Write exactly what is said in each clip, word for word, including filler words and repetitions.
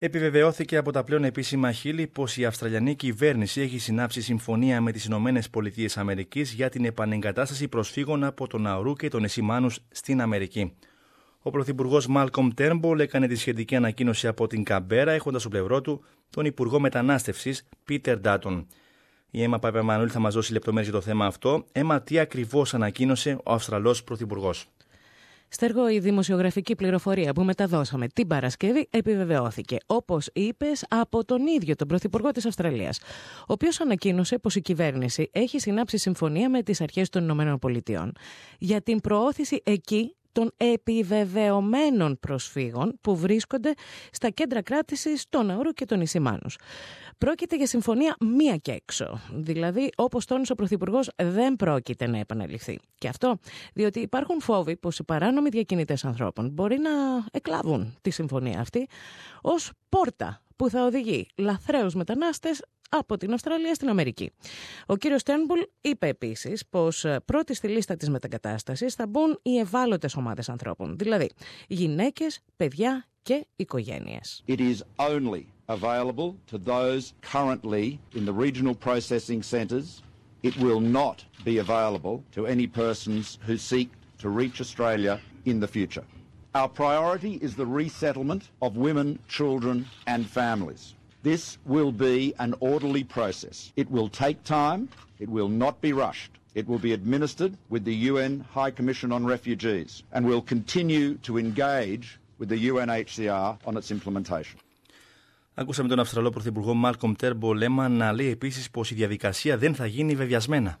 Επιβεβαιώθηκε από τα πλέον επίσημα χείλη πως η Αυστραλιανή κυβέρνηση έχει συνάψει συμφωνία με τις Ηνωμένες Πολιτείες Αμερικής για την επανεγκατάσταση προσφύγων από τον Ναουρού και τον νησί Μάνους στην Αμερική. Ο Πρωθυπουργός Μάλκομ Τέρνμπουλ έκανε τη σχετική ανακοίνωση από την Καμπέρα, έχοντας στο πλευρό του τον Υπουργό Μετανάστευσης Πίτερ Ντάτον. Η Έμα Παπαμανούλη θα μας δώσει λεπτομέρειες για το θέμα αυτό. Έμα, τι ακριβώς ανακοίνωσε ο Αυστραλός Πρωθυπουργός? Στέργο, η δημοσιογραφική πληροφορία που μεταδώσαμε την Παρασκευή επιβεβαιώθηκε, όπως είπες, από τον ίδιο τον Πρωθυπουργό της Αυστραλίας, ο οποίος ανακοίνωσε πως η κυβέρνηση έχει συνάψει συμφωνία με τις αρχές των Ηνωμένων Πολιτειών για την προώθηση εκεί των επιβεβαιωμένων προσφύγων που βρίσκονται στα κέντρα κράτησης των Ναουρού και των νησί Μάνους. Πρόκειται για συμφωνία μία και έξω. Δηλαδή, όπως τόνισε ο Πρωθυπουργός, δεν πρόκειται να επαναληφθεί. Και αυτό διότι υπάρχουν φόβοι πως οι παράνομοι διακινητές ανθρώπων μπορεί να εκλάβουν τη συμφωνία αυτή ως πόρτα που θα οδηγεί λαθρέους μετανάστες από την Αυστραλία στην Αμερική. Ο κύριος Τέρνμπουλ είπε επίσης πως πρώτη στη λίστα της μετεγκατάστασης θα μπουν οι ευάλωτες ομάδες ανθρώπων, δηλαδή γυναίκες, παιδιά και οικογένειες. It is only available to those currently in the regional processing centres. It will not be available to any persons who seek to reach Australia in the future. Our priority is the resettlement of women, children and families. This will be an orderly process. It will take time. It will not be rushed. It will be administered with the U N High Commission on Refugees and will continue to engage with the U N H C R on its implementation. Ακούσαμε τον Αυστραλό Πρωθυπουργό Μάλκομ Τέρνμπουλ να λέει επίσης πως η διαδικασία δεν θα γίνει βεβαιασμένα.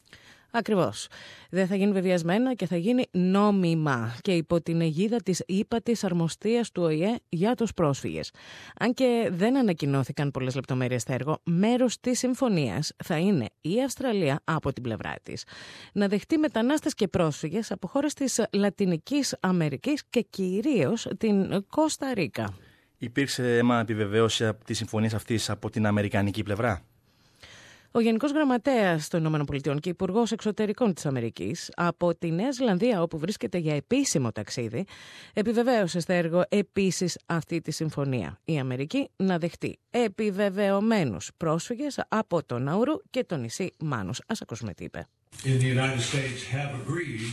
Ακριβώς. Δεν θα γίνει βεβαιασμένα και θα γίνει νόμιμα και υπό την αιγίδα της ύπατης αρμοστίας του Ο Η Ε για τους πρόσφυγες. Αν και δεν ανακοινώθηκαν πολλές λεπτομέρειες στο έργο, μέρος της συμφωνίας θα είναι η Αυστραλία από την πλευρά της να δεχτεί μετανάστες και πρόσφυγες από χώρες της Λατινικής Αμερικής και κυρίως την Κώστα Ρίκα. Υπήρξε αίμα επιβεβαίωση της συμφωνίας αυτής από την αμερικανική πλευρά? Ο Γενικός Γραμματέας των ΗΠΑ και Υπουργός Εξωτερικών της Αμερικής από τη Νέα Ζηλανδία, όπου βρίσκεται για επίσημο ταξίδι, επιβεβαίωσε στο έργο επίσης αυτή τη συμφωνία. Η Αμερική να δεχτεί επιβεβαιωμένους πρόσφυγες από τον Ναουρού και το νησί Μάνους. Ας ακούσουμε τι είπε. In the United States have agreed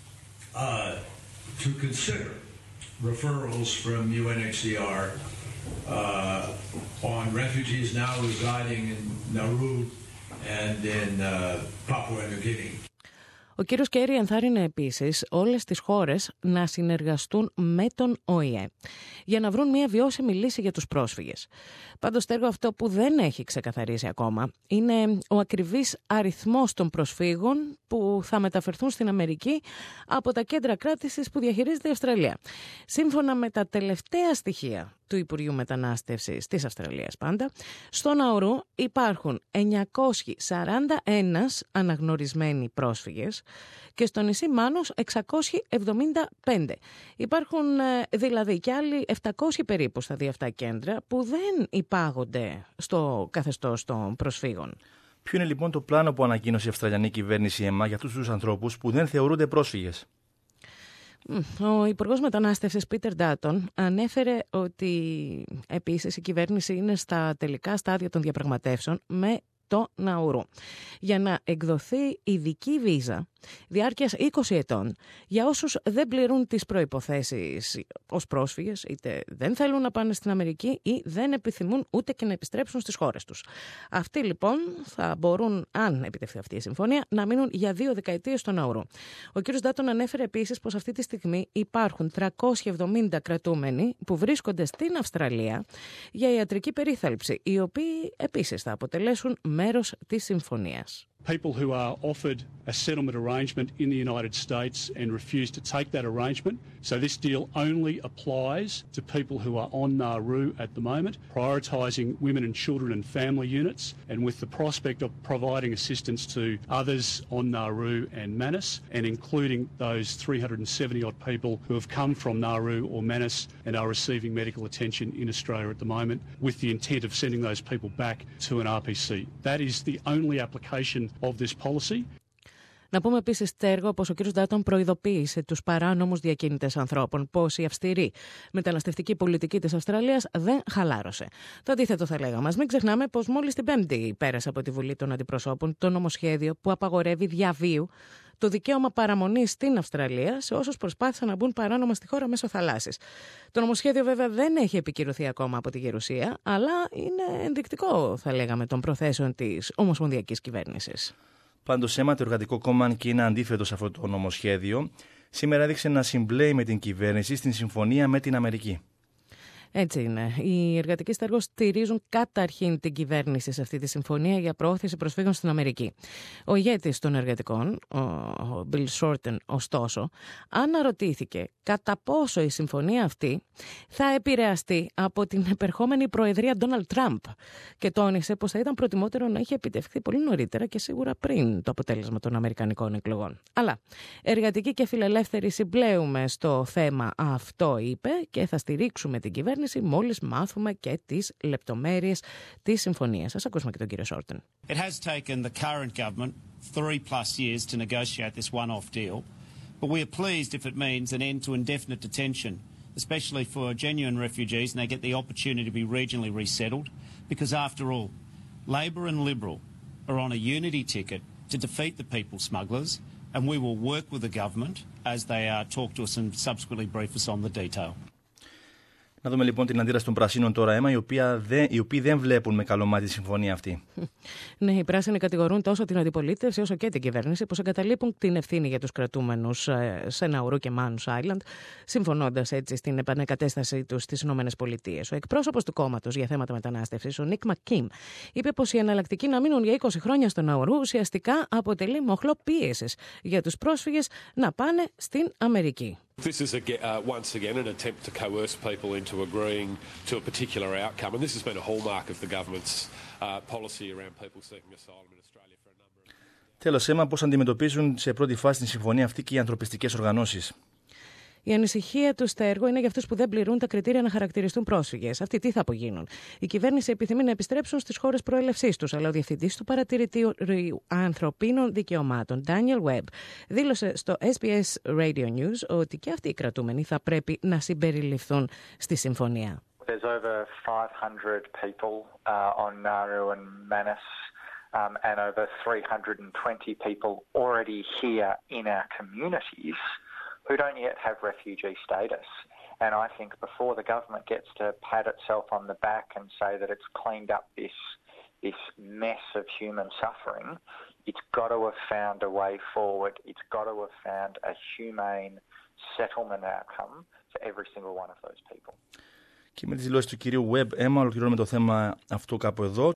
uh, to consider referrals from U N H C R uh, on refugees now residing in Nauru and in uh, Papua New Guinea. Ο κύριος Κέρι ενθάρρυνε επίσης όλες τις χώρες να συνεργαστούν με τον Ο Η Ε για να βρουν μια βιώσιμη λύση για τους πρόσφυγες. Πάντως, Στέργο, αυτό που δεν έχει ξεκαθαρίσει ακόμα είναι ο ακριβής αριθμός των προσφύγων που θα μεταφερθούν στην Αμερική από τα κέντρα κράτησης που διαχειρίζεται η Αυστραλία. Σύμφωνα με τα τελευταία στοιχεία του Υπουργείου Μετανάστευσης της Αυστραλίας πάντα, στο Ναουρού υπάρχουν εννιακόσιοι σαράντα ένα αναγνωρισμένοι πρόσφυγες και στο νησί Μάνους εξακόσιοι εβδομήντα πέντε. Υπάρχουν δηλαδή και άλλοι επτακόσιοι περίπου στα δύο αυτά κέντρα που δεν υπάγονται στο καθεστώς των προσφύγων. Ποιο είναι λοιπόν το πλάνο που ανακοίνωσε η Αυστραλιανή κυβέρνηση ΕΜΑ για αυτούς τους ανθρώπους που δεν θεωρούνται πρόσφυγες? Ο Υπουργός Μετανάστευσης Πίτερ Ντάτον ανέφερε ότι επίσης η κυβέρνηση είναι στα τελικά στάδια των διαπραγματεύσεων με το Ναουρού για να εκδοθεί ειδική βίζα διάρκειας είκοσι ετών για όσους δεν πληρούν τις προϋποθέσεις ως πρόσφυγες, είτε δεν θέλουν να πάνε στην Αμερική ή δεν επιθυμούν ούτε και να επιστρέψουν στις χώρες τους. Αυτοί λοιπόν θα μπορούν, αν επιτευχθεί αυτή η συμφωνία, να μείνουν για δύο δεκαετίες στο Ναουρού. Ο κ. Ντάτον ανέφερε επίσης πως αυτή τη στιγμή υπάρχουν τριακόσιοι εβδομήντα κρατούμενοι που βρίσκονται στην Αυστραλία για ιατρική περίθαλψη, οι οποίοι επίσης θα αποτελέσουν μέρος της συμφωνίας. People who are offered a settlement arrangement in the United States and refuse to take that arrangement. So this deal only applies to people who are on Nauru at the moment, prioritising women and children and family units, and with the prospect of providing assistance to others on Nauru and Manus, and including those three hundred seventy odd people who have come from Nauru or Manus and are receiving medical attention in Australia at the moment, with the intent of sending those people back to an R P C. That is the only application of this policy. Να πούμε επίσης, Στέργο, πως ο κ. Ντάτον προειδοποίησε τους παράνομους διακίνητες ανθρώπων πως η αυστηρή μεταναστευτική πολιτική της Αυστραλίας δεν χαλάρωσε. Το αντίθετο θα λέγαμε. Ας μην ξεχνάμε πως μόλις την Πέμπτη πέρασε από τη Βουλή των Αντιπροσώπων το νομοσχέδιο που απαγορεύει διαβίου το δικαίωμα παραμονής στην Αυστραλία σε όσους προσπάθησαν να μπουν παράνομα στη χώρα μέσω θαλάσσης. Το νομοσχέδιο βέβαια δεν έχει επικυρωθεί ακόμα από τη Γερουσία, αλλά είναι ενδεικτικό, θα λέγαμε, των προθέσεων της ομοσπονδιακής κυβέρνησης. Πάντως, αίμα το Εργατικό Κόμμα και είναι αντίθετο σε αυτό το νομοσχέδιο, σήμερα έδειξε να συμπλέει με την κυβέρνηση στην συμφωνία με την Αμερική. Έτσι είναι. Οι εργατικοί Στέργο στηρίζουν καταρχήν την κυβέρνηση σε αυτή τη συμφωνία για προώθηση προσφύγων στην Αμερική. Ο ηγέτης των εργατικών, ο Bill Shorten, ωστόσο, αναρωτήθηκε κατά πόσο η συμφωνία αυτή θα επηρεαστεί από την επερχόμενη προεδρία Donald Trump και τόνισε πως θα ήταν προτιμότερο να είχε επιτευχθεί πολύ νωρίτερα και σίγουρα πριν το αποτέλεσμα των αμερικανικών εκλογών. Αλλά εργατικοί και φιλελεύθεροι συμπλέουμε στο θέμα αυτό, είπε, και θα στηρίξουμε την κυβέρνηση μόλις μάθουμε και τις λεπτομέρειες της συμφωνίας. Ας ακούσουμε και τον κύριο Σόρτεν. It has taken the current government three plus years to negotiate this one-off deal, but we are pleased if it means an end to indefinite detention, especially for genuine refugees, and they get the opportunity to be regionally resettled, because after all, Labor and Liberal are on a unity ticket to defeat the people smugglers, and we will work with the government as they uh, talk to us and subsequently brief us on the detail. Να δούμε λοιπόν την αντίδραση των Πρασίνων τώρα, Έμα, οι, οποία δεν, οι οποίοι δεν βλέπουν με καλό μάτι τη συμφωνία αυτή. Ναι, οι Πράσινοι κατηγορούν τόσο την αντιπολίτευση όσο και την κυβέρνηση πως εγκαταλείπουν την ευθύνη για τους κρατούμενους σε Ναουρού και Μάνους Island, συμφωνώντας έτσι στην επανεκατέστασή τους στις ΗΠΑ. Ο εκπρόσωπος του κόμματος για θέματα μετανάστευσης, ο Νίκ Μακκίμ, είπε πως η εναλλακτική να μείνουν για είκοσι χρόνια στο Ναουρού ουσιαστικά αποτελεί μοχλό πίεσης για τους πρόσφυγες να πάνε στην Αμερική. This is a, uh, once again an attempt to coerce people into agreeing to a particular outcome, and this has been a hallmark of the government's uh, policy around people seeking asylum in Australia for a number of years. Τέλος, Έμα, πώς αντιμετωπίζουν σε πρώτη φάση τη συμφωνία αυτή και οι ανθρωπιστικές οργανώσεις. Η ανησυχία του Στέργο είναι για αυτούς που δεν πληρούν τα κριτήρια να χαρακτηριστούν πρόσφυγες. Αυτοί τι θα απογίνουν. Η κυβέρνηση επιθυμεί να επιστρέψουν στις χώρες προέλευσής τους, αλλά ο διευθυντής του Παρατηρητήριου Ανθρωπίνων Δικαιωμάτων, Daniel Webb, δήλωσε στο ες μπι ες Radio News ότι και αυτοί οι κρατούμενοι θα πρέπει να συμπεριληφθούν στη συμφωνία. There's over five hundred people uh, on Nauru and Manus, um, and over three hundred twenty people already here in our communities who don't yet have refugee status. And I think before the government gets to pat itself on the back and say that it's cleaned up this this mess of human suffering, it's got to have found a way forward. It's got to have found a humane settlement outcome for every single one of those people. Και με τις δηλώσεις του κυρίου Webb, Έμα, ολοκληρώνουμε το θέμα αυτό κάπου εδώ.